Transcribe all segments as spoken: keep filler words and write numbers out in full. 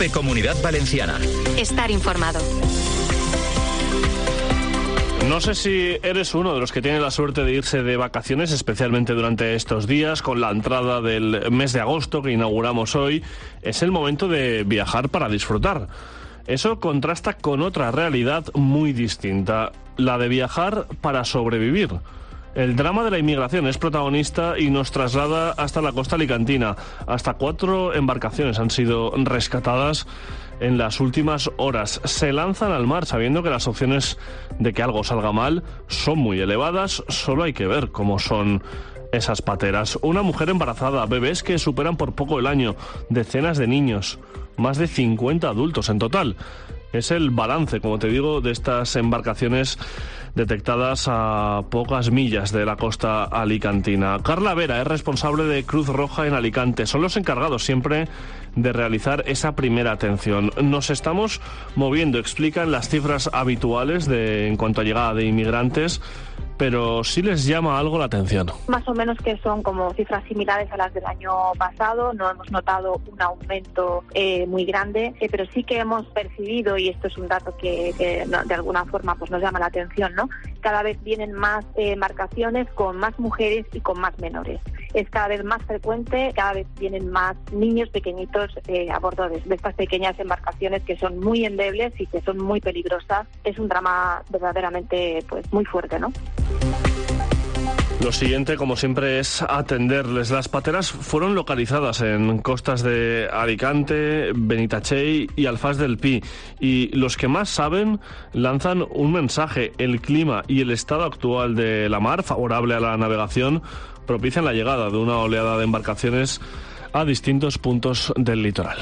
COPE Comunidad Valenciana. Estar informado. No sé si eres uno de los que tiene la suerte de irse de vacaciones, especialmente durante estos días, con la entrada del mes de agosto que inauguramos hoy. Es el momento de viajar para disfrutar. Eso contrasta con otra realidad muy distinta, la de viajar para sobrevivir. El drama de la inmigración es protagonista y nos traslada hasta la costa alicantina. Hasta cuatro embarcaciones han sido rescatadas en las últimas horas. Se lanzan al mar sabiendo que las opciones de que algo salga mal son muy elevadas. Solo hay que ver cómo son esas pateras. Una mujer embarazada, bebés que superan por poco el año, decenas de niños, más de cincuenta adultos en total. Es el balance, como te digo, de estas embarcaciones detectadas a pocas millas de la costa alicantina. Carla Vera es responsable de Cruz Roja en Alicante. Son los encargados siempre de realizar esa primera atención. Nos estamos moviendo, explican las cifras habituales de, en cuanto a llegada de inmigrantes, pero sí les llama algo la atención. Más o menos que son como cifras similares a las del año pasado. No hemos notado un aumento eh, muy grande, eh, pero sí que hemos percibido, y esto es un dato que, que no, de alguna forma pues nos llama la atención, ¿no? Cada vez vienen más eh, embarcaciones con más mujeres y con más menores. Es cada vez más frecuente, cada vez vienen más niños pequeñitos eh, a bordo de, de estas pequeñas embarcaciones que son muy endebles y que son muy peligrosas. Es un drama verdaderamente pues muy fuerte, ¿no? Lo siguiente, como siempre, es atenderles. Las pateras fueron localizadas en costas de Alicante, Benitachell y Alfaz del Pi. Y los que más saben lanzan un mensaje. El clima y el estado actual de la mar, favorable a la navegación, propician la llegada de una oleada de embarcaciones a distintos puntos del litoral.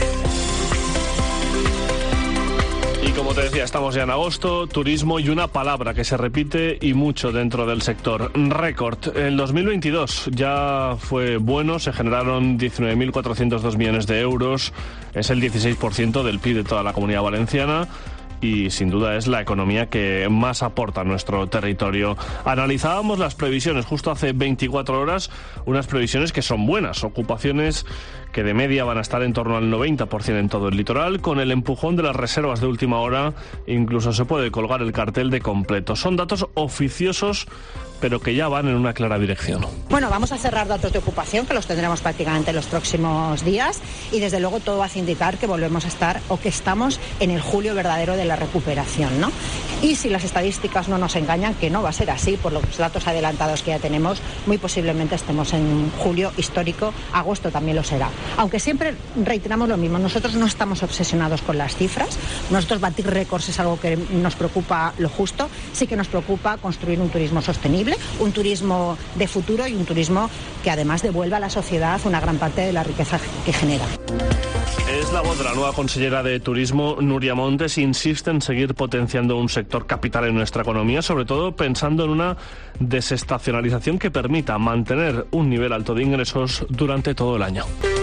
Y como te decía, estamos ya en agosto, turismo y una palabra que se repite y mucho dentro del sector, récord. El dos mil veintidós ya fue bueno, se generaron diecinueve mil cuatrocientos dos millones de euros, es el dieciséis por ciento del P I B de toda la Comunidad Valenciana. Y sin duda es la economía que más aporta a nuestro territorio. Analizábamos las previsiones justo hace veinticuatro horas, unas previsiones que son buenas, ocupaciones que de media van a estar en torno al noventa por ciento en todo el litoral, con el empujón de las reservas de última hora, incluso se puede colgar el cartel de completo. Son datos oficiosos, pero que ya van en una clara dirección. Bueno, vamos a cerrar datos de ocupación, que los tendremos prácticamente en los próximos días, y desde luego todo hace indicar que volvemos a estar, o que estamos en el julio verdadero de la recuperación, ¿no? Y si las estadísticas no nos engañan, que no va a ser así, por los datos adelantados que ya tenemos, muy posiblemente estemos en julio histórico, agosto también lo será. Aunque siempre reiteramos lo mismo, nosotros no estamos obsesionados con las cifras, nosotros batir récords es algo que nos preocupa lo justo, sí que nos preocupa construir un turismo sostenible, un turismo de futuro y un turismo que además devuelva a la sociedad una gran parte de la riqueza que genera. Es la voz de la nueva consellera de Turismo, Núria Montes, insiste en seguir potenciando un sector capital en nuestra economía, sobre todo pensando en una desestacionalización que permita mantener un nivel alto de ingresos durante todo el año.